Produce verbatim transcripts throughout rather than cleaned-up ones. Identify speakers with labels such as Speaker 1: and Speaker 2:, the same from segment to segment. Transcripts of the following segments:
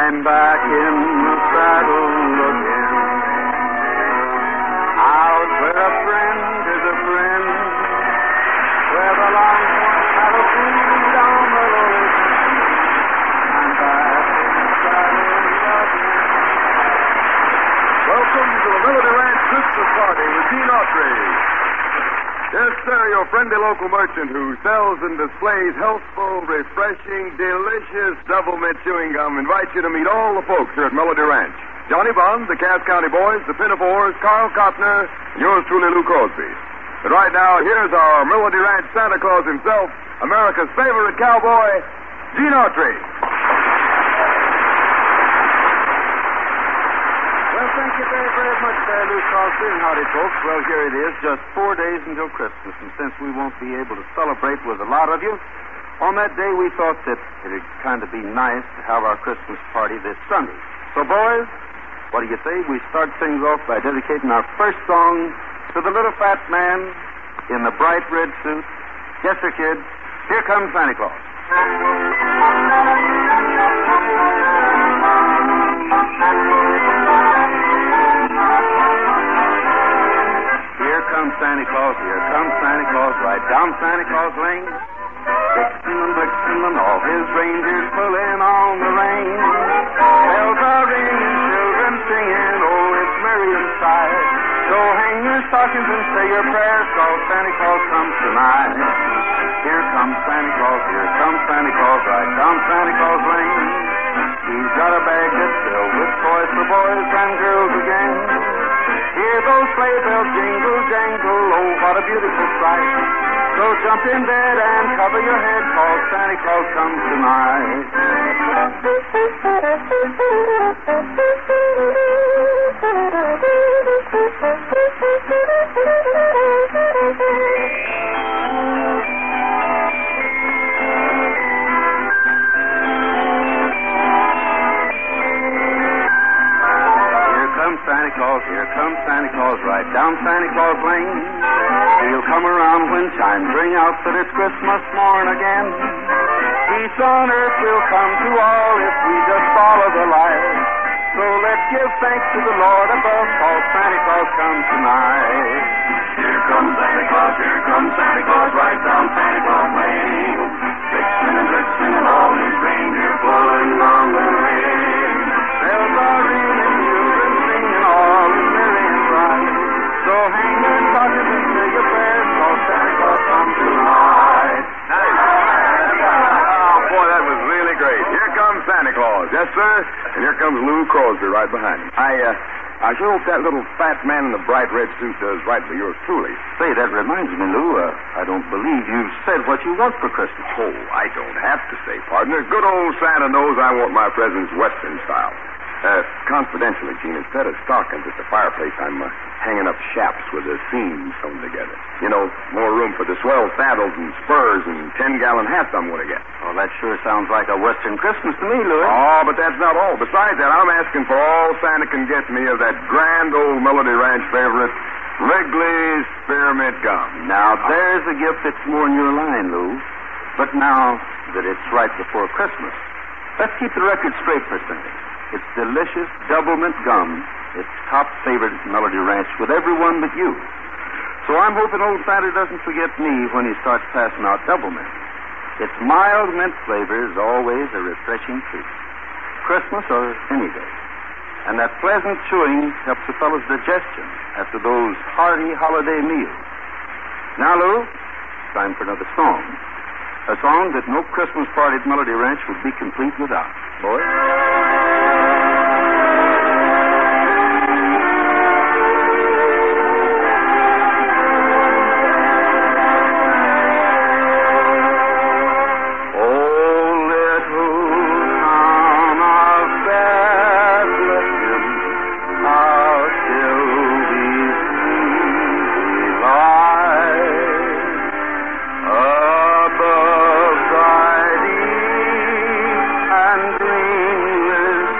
Speaker 1: I'm back in the saddle again. Out where a friend is a friend, where the longhorn cattle feed on the lowest plain. I'm back in the saddle again.
Speaker 2: Welcome to the Melody Ranch Christmas Party with Gene Autry. Yes, sir, your friendly local merchant who sells and displays healthful, refreshing, delicious double mint chewing gum invites you to meet all the folks here at Melody Ranch. Johnny Bond, the Cass County Boys, the Pinafores, Carl Cotner, and yours truly, Lou Crosby. But right now, here's our Melody Ranch Santa Claus himself, America's favorite cowboy, Gene Autry.
Speaker 1: Well, thank you very, very much there, Lou Crosby, and howdy, folks. Well, here it is, just four days until Christmas, and since we won't be able to celebrate with a lot of you, on that day we thought that it'd kind of be nice to have our Christmas party this Sunday. So, boys, what do you say we start things off by dedicating our first song to the little fat man in the bright red suit? Yes, sir, kids. Here comes Santa Claus. Here comes Santa Claus, here comes Santa Claus, right down Santa Claus Lane. Dixon and Blixen and all his reindeers pulling on the rein. Bells are ringing, children singing, oh, it's merry inside. So hang your stockings and say your prayers, cause Santa Claus comes tonight. Here comes Santa Claus, here comes Santa Claus, right down Santa Claus Lane. He's got a bag that's filled with toys for boys and girls again. Hear those sleigh bells jingle, jangle, oh, what a beautiful sight. So jump in bed and cover your head, cause Santa Claus comes tonight. Santa Claus, here comes Santa Claus, right down Santa Claus Lane. He'll come around when chimes ring out that it's Christmas morn again. Peace on earth will come to all if we just follow the light. So let's give thanks to the Lord above, cause Santa Claus comes tonight.
Speaker 3: Here comes Santa Claus, here comes Santa Claus, right down Santa Claus Lane. Vixen and Blitzen and all his reindeer pulling on the rein.
Speaker 1: Bells are ringing, children singing, all is merry and bright. So hang your stockings and say your prayers, cause Santa Claus comes tonight.
Speaker 2: Oh, boy, that was really great. Here comes Santa Claus. Yes, sir. And here comes Lou Crosby right behind him. I, uh, I sure hope that little fat man in the bright red suit does right for yours truly.
Speaker 1: Say, that reminds me, Lou, uh, I don't believe you've said what you want for Christmas.
Speaker 2: Oh, I don't have to say, partner. Good old Santa knows I want my presents Western style. Uh, confidentially, Gene, instead of stockings at the fireplace, I'm uh, hanging up chaps with the seams sewn together. You know, more room for the swell saddles and spurs and ten-gallon hats I'm going to get.
Speaker 1: Oh, that sure sounds like a Western Christmas to me, Louis.
Speaker 2: Oh, but that's not all. Besides that, I'm asking for all Santa can get me of that grand old Melody Ranch favorite, Wrigley's Spearmint Gum.
Speaker 1: Now, there's a gift that's more in your line, Lou. But now that it's right before Christmas, let's keep the record straight for Sunday. It's delicious double mint gum. It's top favorite at Melody Ranch with everyone but you. So I'm hoping old Santa doesn't forget me when he starts passing out double mint. Its mild mint flavor is always a refreshing treat. Christmas or any day. And that pleasant chewing helps a fellow's digestion after those hearty holiday meals. Now, Lou, it's time for another song. A song that no Christmas party at Melody Ranch would be complete without. Boys?
Speaker 3: And green with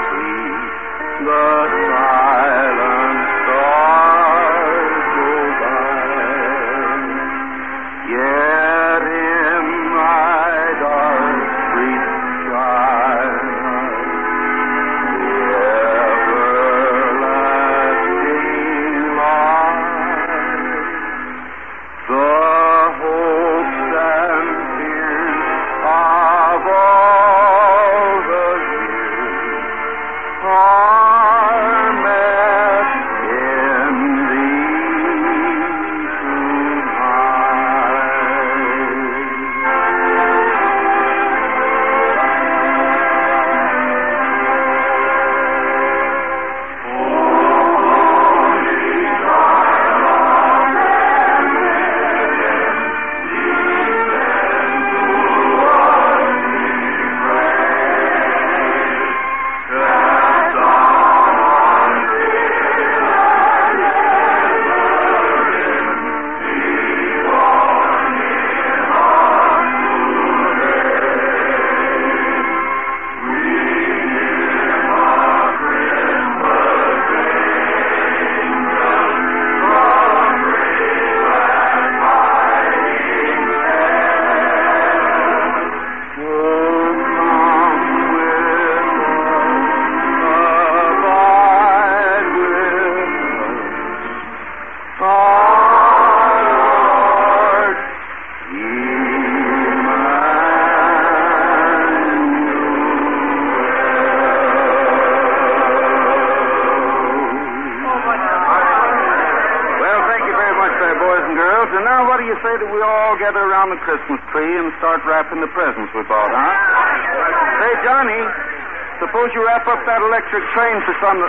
Speaker 1: together around the Christmas tree and start wrapping the presents we bought, huh? Say, Johnny, suppose you wrap up that electric train for some...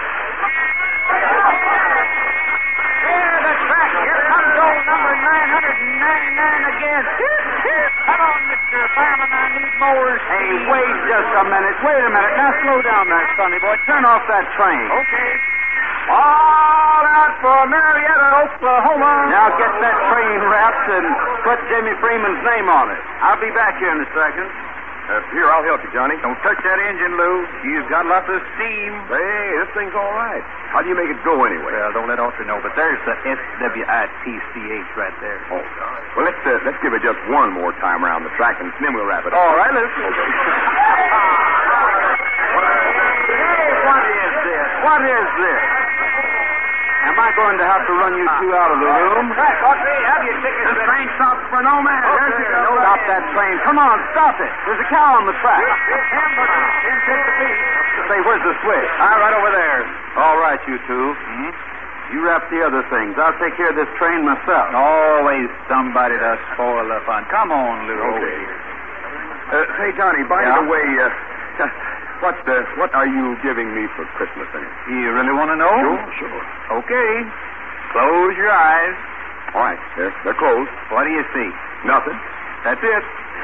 Speaker 4: There, the track. Here comes old number nine hundred ninety-nine again. Come on, Mister Fireman, I need more.
Speaker 1: Hey, wait just a minute. Wait a minute. Now slow down there, sonny boy. Turn off that train.
Speaker 4: Okay.
Speaker 1: All out for Marietta, Oklahoma. Now get that train wrapped and put Jimmy Freeman's name on it. I'll be back here in a second.
Speaker 2: Uh, here, I'll help you, Johnny.
Speaker 1: Don't touch that engine, Lou. You've got lots of steam.
Speaker 2: Hey, this thing's all right. How do you make it go anyway?
Speaker 1: Well, don't let Arthur know, but there's the S W I T C H right there.
Speaker 2: Oh, God. Well, let's uh, let's give it just one more time around the track, and then we'll wrap it up.
Speaker 1: All right, let's go. Hey, what is this? What is this? Am I going to have to run you two out of the room?
Speaker 4: Track, Audrey, have your tickets.
Speaker 1: The train stops for no man.
Speaker 4: Okay,
Speaker 1: There's you
Speaker 4: no
Speaker 1: Stop
Speaker 4: man.
Speaker 1: that train. Come on, stop it. There's a cow on the track.
Speaker 4: It's him, but Tim take the beat.
Speaker 1: Say, where's the switch? Ah, right over there. All right, you two. Hmm? You wrap the other things. I'll take care of this train myself. Always somebody to spoil the fun. Come on, little
Speaker 2: Okay. Uh, say, Johnny, by
Speaker 1: Yeah?
Speaker 2: the way, uh, what uh, what are you giving me for Christmas? Then?
Speaker 1: You really want to know?
Speaker 2: Sure, sure.
Speaker 1: Okay. Close your eyes.
Speaker 2: All right, they're, they're closed.
Speaker 1: What do you see?
Speaker 2: Nothing.
Speaker 1: That's it.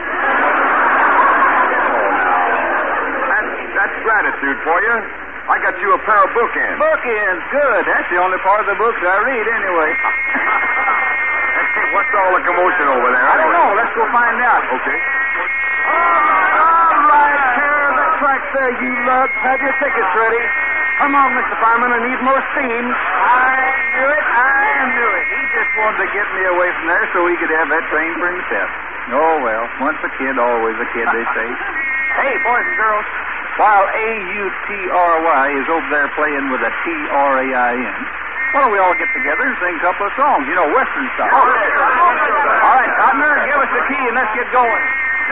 Speaker 2: That's, that's gratitude for you. I got you a pair of bookends.
Speaker 1: Bookends. Good. That's the only part of the book I read anyway.
Speaker 2: What's all the commotion over there?
Speaker 1: I don't
Speaker 2: anyway?
Speaker 1: know. Let's go find out.
Speaker 2: Okay.
Speaker 1: All right, here the track there, you lugs. Have your tickets ready. Come on, Mister Fireman. I need more steam.
Speaker 4: I knew it. I knew it.
Speaker 1: He just wanted to get me away from there so he could have that train for himself. Oh, well, once a kid, always a kid, they say.
Speaker 4: Hey, boys and girls.
Speaker 1: While A U T R Y is over there playing with a T R A I N, why don't we all get together and sing a couple of songs? You know, Western songs. All right, Cotner, give us the key and let's get going.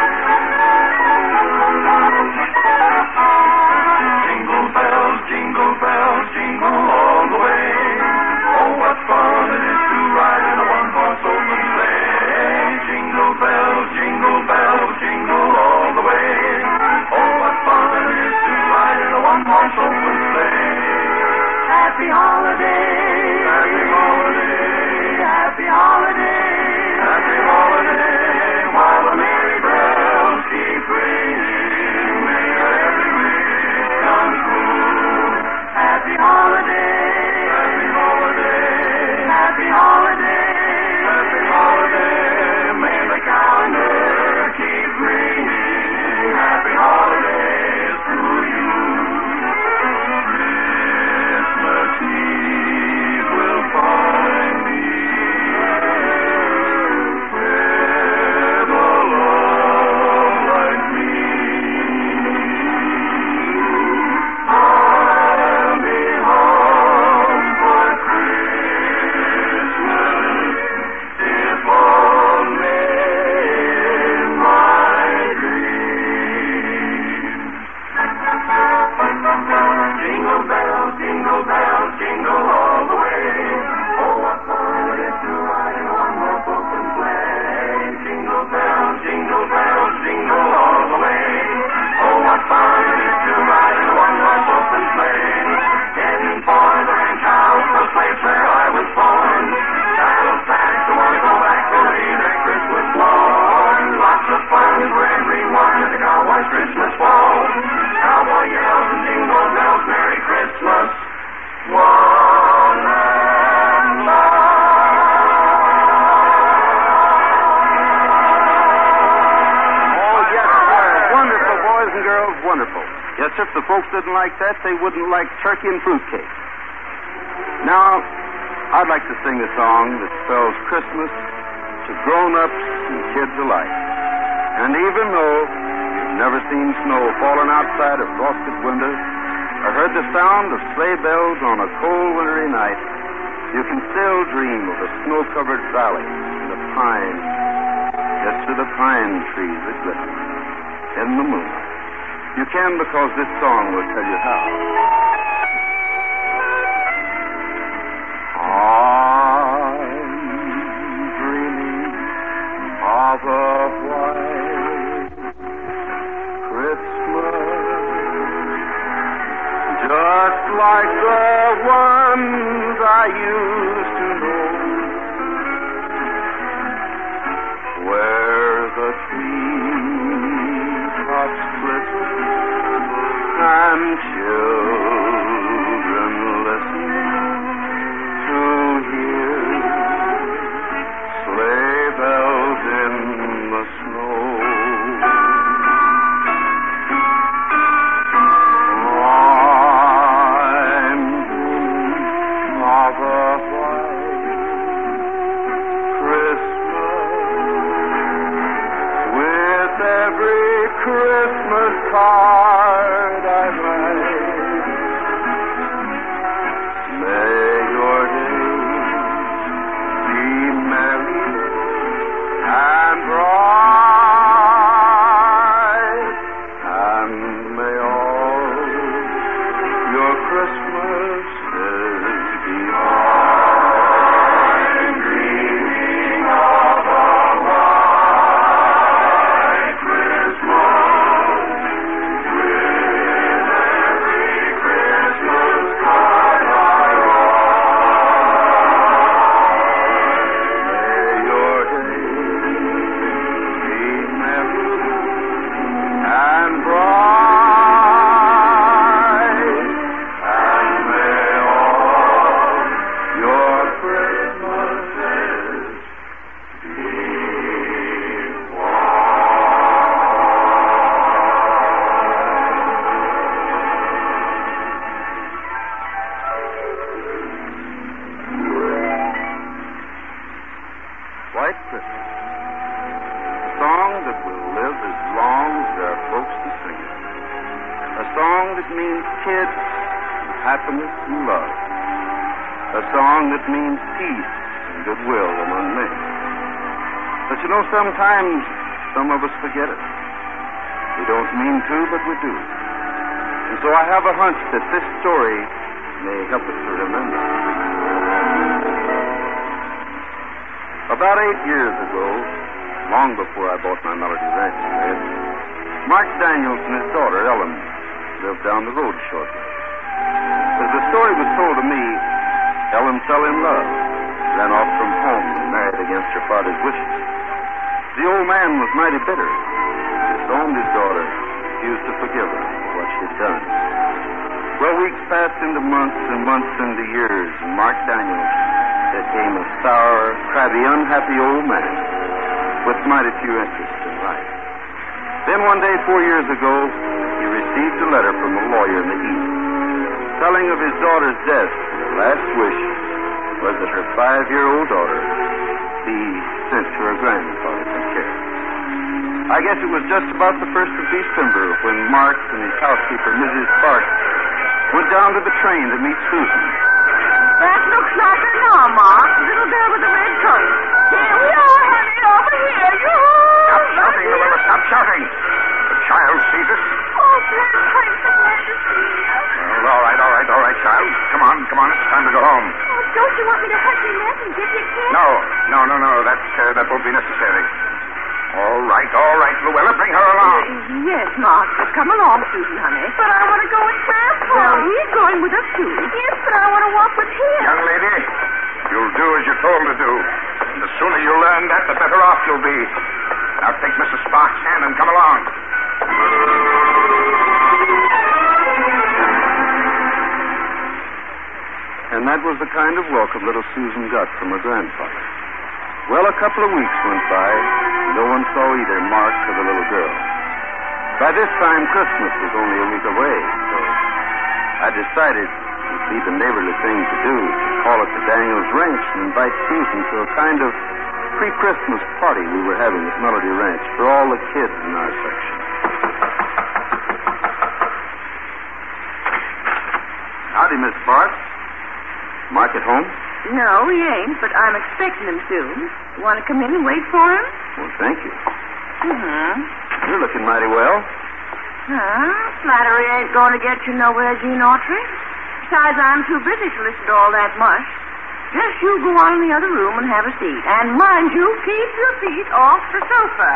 Speaker 3: Jingle bells, jingle bells, jingle all the way. Oh, what fun it is to ride in a one-horse open sleigh. Jingle bells, jingle bells, jingle all the way. Oh, what fun it is to ride in a one-horse open sleigh. Happy holiday, happy holiday, happy holiday, happy holiday, while the merry bells keep ringing. May every wish come true. Happy holiday, happy holiday, happy holiday, happy holiday. May the calendar keep ringing. Happy holidays to you. Christmas Eve will find me with a love like me. I'll be home for Christmas, if only in my dreams. Jingle bells, jingle bells, jingle all the way. Oh, what fun it is to ride in a one-horse open sleigh. Jingle bells, jingle bells, jingle all the way. Oh, what fun it is to ride in a one-horse open sleigh. Heading for the ranch house, the place where I was born. Saddlebags to want to go back to leave their Christmas morn. Lots of fun for everyone at the cowboy's Christmas ball. Cowboy yells and jingle bells, Merry Christmas. One and
Speaker 1: Oh, yes, sir. Wonderful, boys and girls, wonderful. Yes, sir, if the folks didn't like that, they wouldn't like turkey and fruitcake. Now, I'd like to sing a song that spells Christmas to grown-ups and kids alike. And even though you've never seen snow falling outside a frosted window or heard the sound of sleigh bells on a cold wintry night, you can still dream of a snow-covered valley and the pines. Yes, to the pine trees that glisten in the moonlight. You can because this song will tell you how. I'm dreaming of a white Christmas, just like the ones I used to know, where the treetops glisten and children listen to hear sleigh bells in the snow. I'm dreaming of a white Christmas, with every Christmas card I write. May your days be merry and bright, and may all your Christmases be white. I'm dreaming of a white Christmas, with every Christmas card I write. May your days be merry and bright, and may all your Christmases be White Christmas, a song that will live as long as there are folks to sing it. A song that means kids, and happiness, and love. A song that means peace and goodwill among men. But you know, sometimes some of us forget it. We don't mean to, but we do. And so I have a hunch that this story may help us to remember. About eight years ago, long before I bought my Melody Ranch there, Mark Daniels and his daughter, Ellen, lived down the road a short way. As the story was told to me, Ellen fell in love, ran off from home and married against her father's wishes. The old man was mighty bitter, disowned his daughter, refused to forgive her for what she had done. Well, weeks passed into months and months into years, and Mark Daniels became a sour, crabby, unhappy old man with mighty few interests in life. Then one day, four years ago, he received a letter from a lawyer in the East telling of his daughter's death. Her last wish was that her five-year-old daughter be sent to her grandfather for care. I guess it was just about the first of December when Mark and his housekeeper, Missus Sparks, went down to the train to meet Susan.
Speaker 5: That looks like her now, Mark. The little girl with the red coat. Here we are, honey, over here. Yoo-hoo!
Speaker 3: Stop shouting, Luella. Stop shouting. The child sees us.
Speaker 5: Oh, bless her. I'm so glad to see you.
Speaker 3: Well, all right, all right, all right, child. Come on, come on. It's time to go home.
Speaker 5: Oh, don't you want me to hunt your net and give you a kiss?
Speaker 3: No, no, no, no. That, uh, that won't be necessary. All right, all right, Luella. Bring her along.
Speaker 5: Uh, yes, Mark. But come along, Susan, honey. But I want to go with Grandpa. Well, he's going with us, too. Yes, but I want to walk with him.
Speaker 3: Young lady, you'll do as you're told to do. And the sooner you learn that, the better off you'll be. Now take Missus Sparks' hand and come along.
Speaker 1: And that was the kind of welcome little Susan got from her grandfather. Well, a couple of weeks went by. No one saw either Mark or the little girl. By this time, Christmas was only a week away, so I decided it would be the neighborly thing to do to call at the Daniels Ranch and invite Susan to a kind of pre-Christmas party we were having at Melody Ranch for all the kids in our section. Howdy, Miss Sparks. Mark at home?
Speaker 5: No, he ain't, but I'm expecting him soon. You want to come in and wait for him?
Speaker 1: Well, thank you.
Speaker 5: Mm-hmm.
Speaker 1: You're looking mighty well.
Speaker 5: Huh? Flattery ain't going to get you nowhere, Gene Autry. Besides, I'm too busy to listen to all that mush. Just you go on in the other room and have a seat. And mind you, keep your feet off the sofa.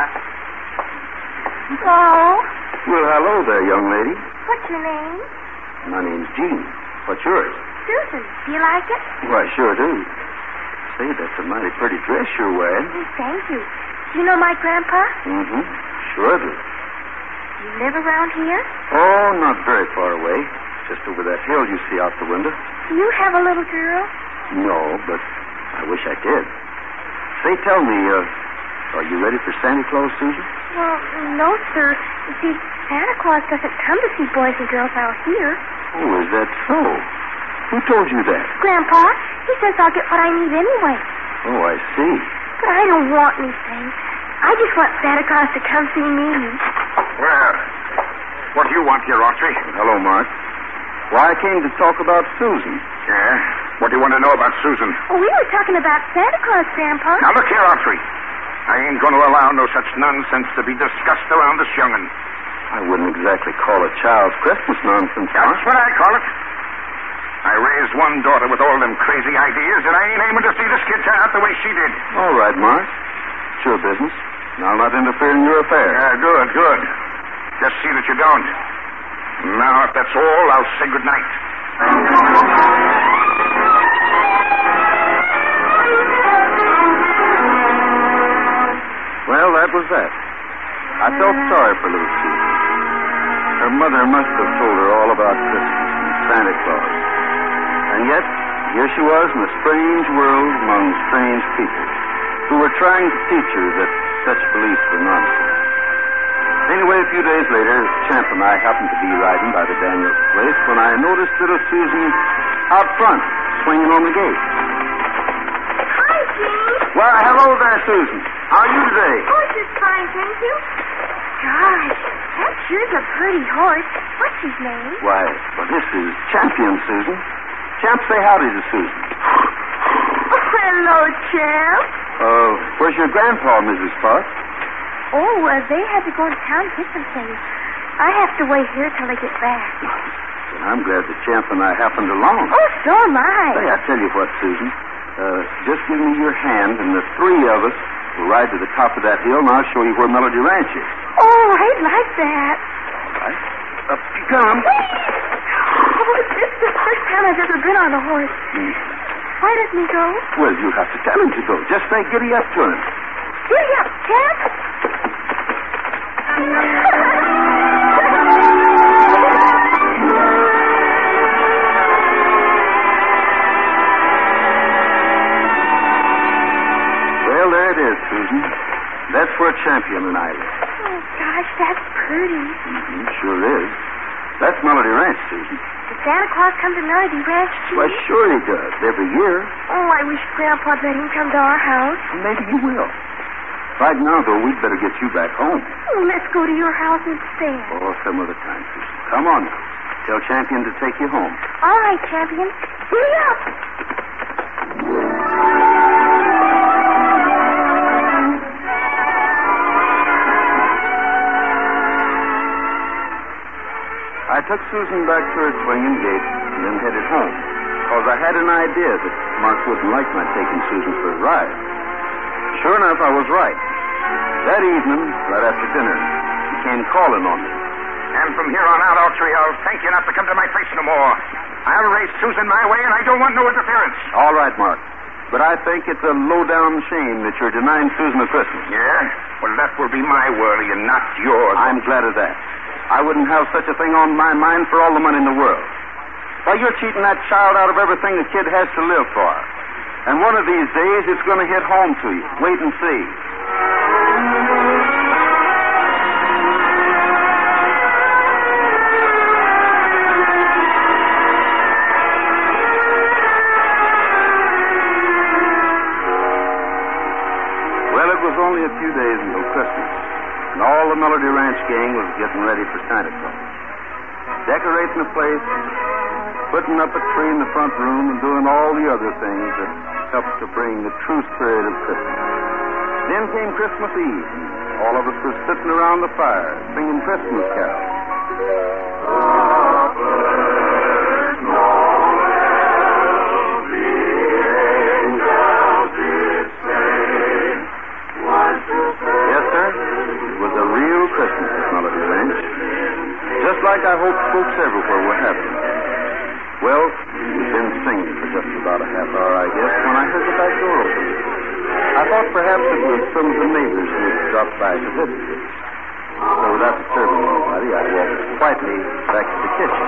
Speaker 6: Hello.
Speaker 1: Well, hello there, young lady.
Speaker 6: What's your name?
Speaker 1: My name's Gene. What's yours?
Speaker 6: Susan. Do you like it?
Speaker 1: Why, sure do. Say, that's a mighty pretty dress you're wearing.
Speaker 6: Oh, thank you. Do you know my grandpa?
Speaker 1: Mm-hmm. Sure do.
Speaker 6: You live around here?
Speaker 1: Oh, not very far away. Just over that hill you see out the window.
Speaker 6: Do you have a little girl?
Speaker 1: No, but I wish I did. Say, tell me, uh, are you ready for Santa Claus, Susan?
Speaker 6: Well, no, sir. You see, Santa Claus doesn't come to see boys and girls out here.
Speaker 1: Oh, is that so? Who told you that?
Speaker 6: Grandpa, he says I'll get what I need anyway.
Speaker 1: Oh, I see.
Speaker 6: But I don't want anything. I just want Santa Claus to come see me.
Speaker 2: Well, what do you want here, Autry?
Speaker 1: Hello, Mark. Why, I came to talk about Susan.
Speaker 2: Yeah? What do you want to know about Susan?
Speaker 6: Oh, we were talking about Santa Claus, Grandpa.
Speaker 2: Now, look here, Autry. I ain't going to allow no such nonsense to be discussed around this young'un.
Speaker 1: I wouldn't exactly call it child's Christmas nonsense, Mark.
Speaker 2: That's what I call it. I raised one daughter with all them crazy ideas, and I ain't aiming to see this kid turn out the way she did.
Speaker 1: All right, Mark. It's your business. And I'll not interfere in your affairs.
Speaker 2: Yeah, good, good. Just see that you don't. Now, if that's all, I'll say good night.
Speaker 1: Well, that was that. I felt sorry for little Susan. Her mother must have told her all about Christmas and Santa Claus. And yet, here she was in a strange world among strange people who were trying to teach her that such beliefs were nonsense. Anyway, a few days later, Champ and I happened to be riding by the Daniels place when I noticed little Susan out front, swinging on the gate.
Speaker 6: Hi, Gene.
Speaker 1: Well, hello there, Susan. How are you today?
Speaker 6: Oh, just fine, thank you. Gosh, that sure's a pretty horse. What's his name?
Speaker 1: Why, well, this is Champion, Susan. Champ, say howdy to Susan.
Speaker 6: Oh, hello, Champ.
Speaker 1: Uh, where's your grandpa, Missus Potts?
Speaker 6: Oh, uh, they had to go to town to get some things. I have to wait here till they get back.
Speaker 1: Well, I'm glad that Champ and I happened along.
Speaker 6: Oh, so am I.
Speaker 1: Say, I tell you what, Susan. Uh, just give me your hand, and the three of us will ride to the top of that hill, and I'll show you where Melody Ranch is.
Speaker 6: Oh, I'd like that.
Speaker 1: All right. Up you come.
Speaker 6: Oh, this is the first time I've ever been on a horse.
Speaker 1: Mm.
Speaker 6: Why doesn't he go?
Speaker 1: Well, you have to tell him to go. Just say giddy up to him.
Speaker 6: Giddy up, Champ.
Speaker 1: Well, there it is, Susan. That's where Champion and I live.
Speaker 6: Oh, gosh, that's pretty.
Speaker 1: Mm-hmm, sure is. That's Melody Ranch, Susan.
Speaker 6: Does Santa Claus come to Melody Ranch, too?
Speaker 1: Why, sure he does. Every year.
Speaker 6: Oh, I wish Grandpa'd let him come to our house.
Speaker 1: Maybe he will. Right now, though, we'd better get you back home.
Speaker 6: Oh, let's go to your house instead.
Speaker 1: Oh, some other time, Susan. Come on now. Tell Champion to take you home.
Speaker 6: All right, Champion. Giddy up.
Speaker 1: I took Susan back to her swinging gate and then headed home, because I had an idea that Mark wouldn't like my taking Susan for a ride. Sure enough, I was right. That evening, right after dinner, he came calling on me.
Speaker 2: And from here on out, Autry, I'll thank you not to come to my face no more. I'll raise Susan my way, and I don't want no interference.
Speaker 1: All right, Mark. But I think it's a low-down shame that you're denying Susan a Christmas.
Speaker 2: Yeah? Well, that will be my worry and not yours.
Speaker 1: I'm glad of that. I wouldn't have such a thing on my mind for all the money in the world. Why, you're cheating that child out of everything the kid has to live for. And one of these days, it's going to hit home to you. Wait and see. Well, it was only a few days until Christmas, and all the Melody Ranch gang was getting ready for Santa Claus. Decorating the place, putting up a tree in the front room, and doing all the other things that help to bring the true spirit of Christmas. Then came Christmas Eve, and all of us were sitting around the fire, singing Christmas carols.
Speaker 3: Noel, be
Speaker 1: hope folks everywhere were having it. Well, we'd been singing for just about a half hour, I guess, when I heard the back door open. I thought perhaps it was some of the neighbors who had dropped by to visit us. So without disturbing anybody, I walked quietly back to the kitchen.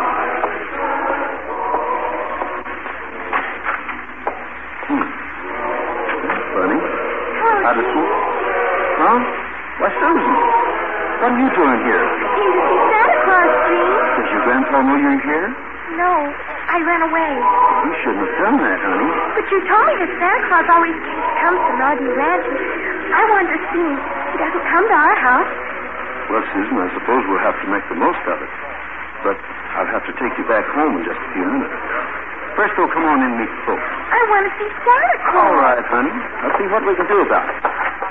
Speaker 1: Hmm. That's funny. How does she... Huh? Why, Susan, what are you doing here?
Speaker 6: Came to see Santa Claus, Gene.
Speaker 1: Does your grandpa know you're here?
Speaker 6: No, I ran away.
Speaker 1: You shouldn't have done that, honey.
Speaker 6: But you told me that Santa Claus always comes to Naughty Ranch. I wanted to see him. He doesn't come to our house.
Speaker 1: Well, Susan, I suppose we'll have to make the most of it. But I'll have to take you back home in just a few minutes. First, though, come on in and meet the folks.
Speaker 6: I want to see Santa Claus.
Speaker 1: All right, honey. Let's see what we can do about it.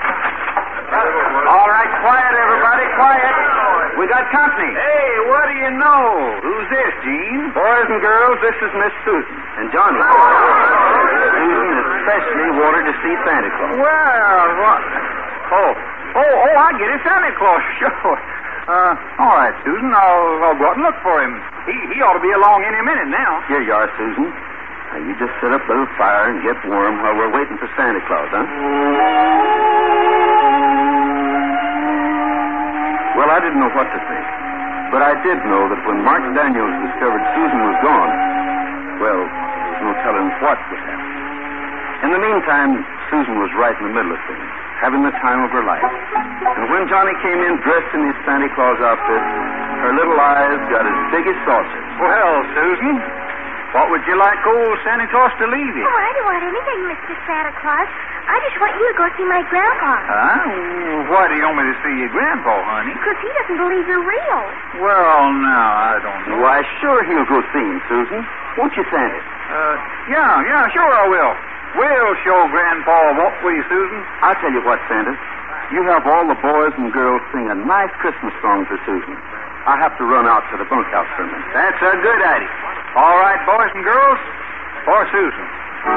Speaker 4: All right, quiet, everybody, quiet. We got company. Hey, what do you know? Who's this, Gene?
Speaker 1: Boys and girls, this is Miss Susan and Johnny. Susan especially wanted to see Santa Claus.
Speaker 4: Well, what? Oh, oh, oh, I get it, Santa Claus, sure. Uh, all right, Susan, I'll, I'll go out and look for him. He, he ought to be along any minute now.
Speaker 1: Here you are, Susan. Now, you just sit up by the fire and get warm while we're waiting for Santa Claus, huh? Well, I didn't know what to think. But I did know that when Mark Daniels discovered Susan was gone, well, there was no telling what would happen. In the meantime, Susan was right in the middle of things, having the time of her life. And when Johnny came in dressed in his Santa Claus outfit, her little eyes got as big as saucers.
Speaker 4: Well, Susan, what would you like old Santa Claus to leave you?
Speaker 6: Oh, I don't want anything, Mister Santa Claus. I just want you to go see my grandpa.
Speaker 4: Huh? Why do you want me to see your grandpa, honey?
Speaker 6: Because he doesn't believe you're real.
Speaker 4: Well, now, I don't know.
Speaker 1: Why, sure he'll go see him, Susan. Won't you, Santa?
Speaker 4: Uh, yeah, yeah, sure I will. We'll show Grandpa, won't we, Susan?
Speaker 1: I'll tell you what, Santa. You have all the boys and girls sing a nice Christmas song for Susan. I have to run out to the bunkhouse for a minute.
Speaker 4: That's a good idea. All right, boys and girls, for Susan.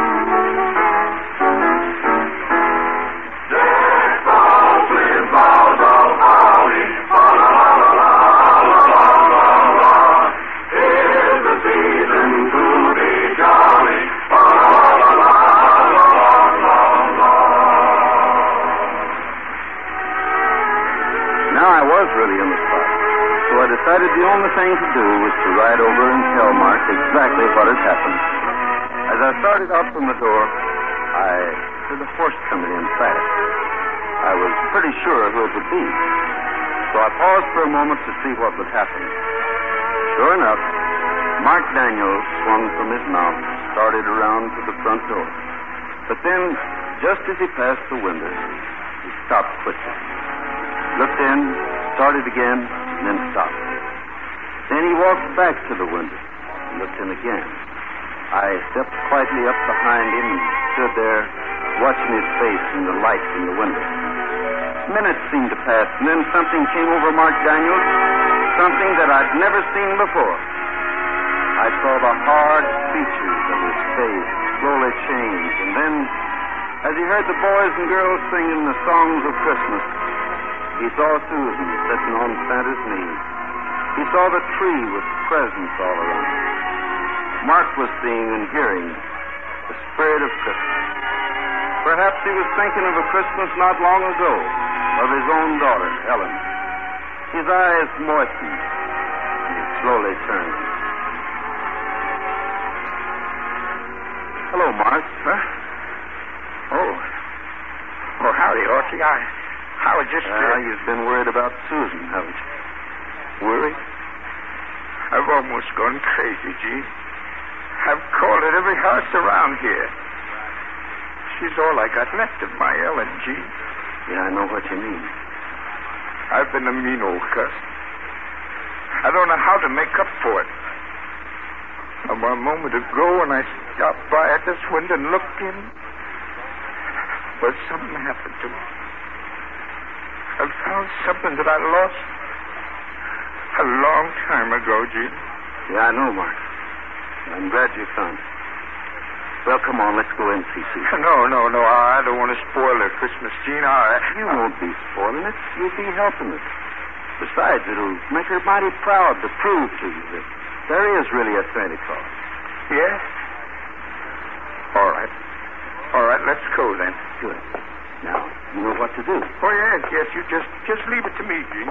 Speaker 1: Really in the spot. So I decided the only thing to do was to ride over and tell Mark exactly what had happened. As I started out from the door, I heard a horse coming in fast. I was pretty sure who it would be. So I paused for a moment to see what would happen. Sure enough, Mark Daniels swung from his mount, started around to the front door. But then, just as he passed the window, he stopped quickly. Looked in, started again, and then stopped. Then he walked back to the window and looked in again. I stepped quietly up behind him and stood there watching his face in the light from the window. Minutes seemed to pass, and then something came over Mark Daniels, something that I'd never seen before. I saw the hard features of his face slowly change, and then, as he heard the boys and girls singing the songs of Christmas, he saw Susan sitting on Santa's knee. He saw the tree with presents all around it. Mark was seeing and hearing the spirit of Christmas. Perhaps he was thinking of a Christmas not long ago, of his own daughter, Ellen. His eyes moistened, and he slowly turned. Hello, Mark.
Speaker 7: Huh? Oh. Oh, howdy, Archie. I... I was just...
Speaker 1: Ah, uh, you've been worried about Susan, haven't you?
Speaker 7: Worried? I've almost gone crazy, Gene. I've called at every house around here. She's all I got left of my Ellen, Gene.
Speaker 1: Yeah, I know what you mean.
Speaker 7: I've been a mean old cuss. I don't know how to make up for it. A moment ago when I stopped by at this window and looked in, well, something happened to me. I found something that I lost a long time ago, Gene.
Speaker 1: Yeah, I know, Mark. I'm glad you found it. Well, come on, let's go in and see Susan.
Speaker 7: No, no, no. I don't want to spoil her Christmas, Gene. I...
Speaker 1: You won't be spoiling it. You'll be helping it. Besides, it'll make her mighty proud to prove to you that there is really a Santa Claus.
Speaker 7: Yeah? All right. All right, let's go then.
Speaker 1: Good. Now, you know what to do.
Speaker 7: Oh, yes, yes. You just just leave it to me, Gene.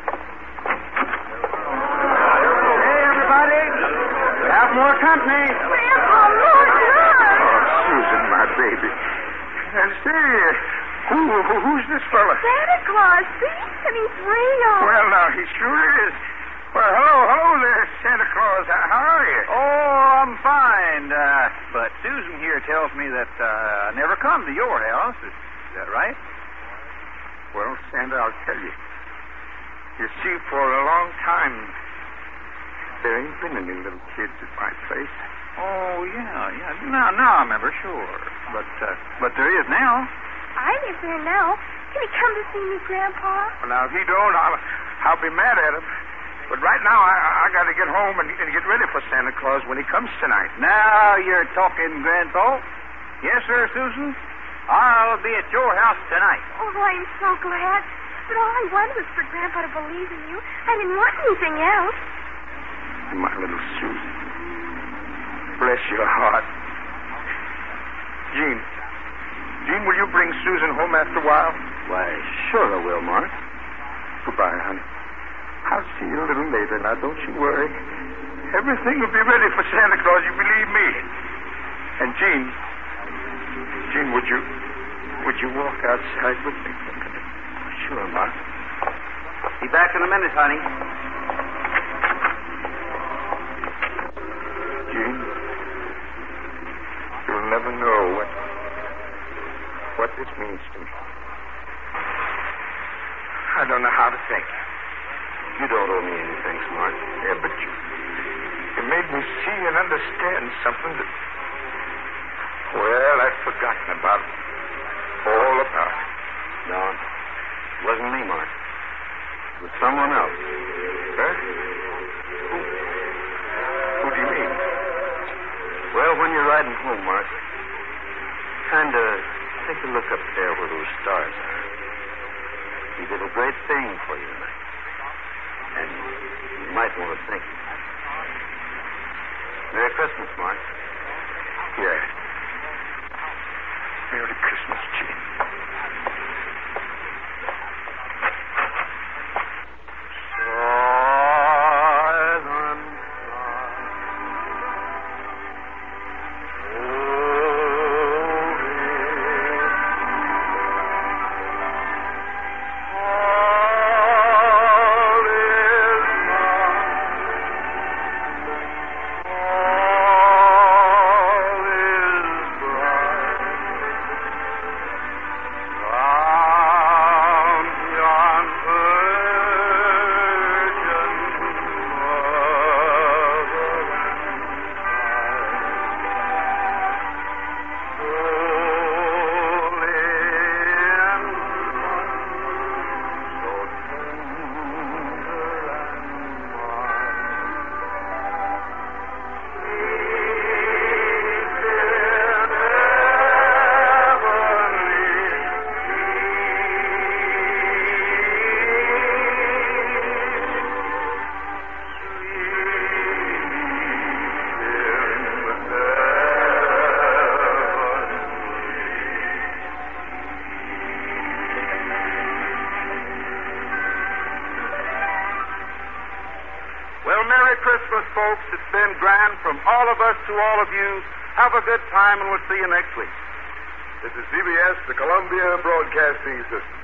Speaker 4: Hey, everybody. We have more company.
Speaker 5: Grandpa, look, look.
Speaker 7: Oh, Susan, my baby. And say, who, who who's this fella?
Speaker 5: Santa Claus, see? And he's real.
Speaker 7: Well, now, he sure is. Well, hello, hello there, Santa Claus. How how are you?
Speaker 4: Oh, I'm fine. Uh, but Susan here tells me that uh, I never come to your house. Is, is that right?
Speaker 7: Well, Santa, I'll tell you. You see, for a long time, there ain't been any little kids at my place.
Speaker 4: Oh, yeah, yeah. Now, now I remember, sure. But, uh, but there is now.
Speaker 6: I live there now. Can he come to see me, Grandpa?
Speaker 7: Well, now, if he don't, I'll, I'll be mad at him. But right now, I, I got to get home and, and get ready for Santa Claus when he comes tonight.
Speaker 4: Now you're talking, Grandpa. Yes, sir, Susan. I'll be at your house tonight.
Speaker 6: Oh, I'm so glad. But all I wanted was for Grandpa to believe in you. I didn't want anything else.
Speaker 7: My little Susan. Bless your heart. Gene. Gene, will you bring Susan home after a while?
Speaker 1: Why, sure I will, Mark.
Speaker 7: Goodbye, honey. I'll see you a little later. Now, don't you worry. Everything will be ready for Santa Claus, you believe me. And, Gene, Gene, would you, would you walk outside with me?
Speaker 1: Sure, Mark. Be back in a minute, honey.
Speaker 7: Gene, you'll never know what, what this means to me. I don't know how to thank you.
Speaker 1: You don't owe me any thanks, Mark.
Speaker 7: Yeah, but you, you made me see and understand something that, well, I'd forgotten about. All about.
Speaker 1: No, it wasn't me, Mark. It was someone else.
Speaker 7: Huh? Who? Who do you mean?
Speaker 1: Well, when you're riding home, Mark, kind of take a look up there where those stars are. He did a great thing for you tonight. And you might want to thank him. Merry Christmas, Mark.
Speaker 7: Yeah. Merry Christmas, Gene.
Speaker 1: Christmas, folks. It's been grand from all of us to all of you. Have a good time, and we'll see you next week.
Speaker 2: This is C B S, the Columbia Broadcasting System.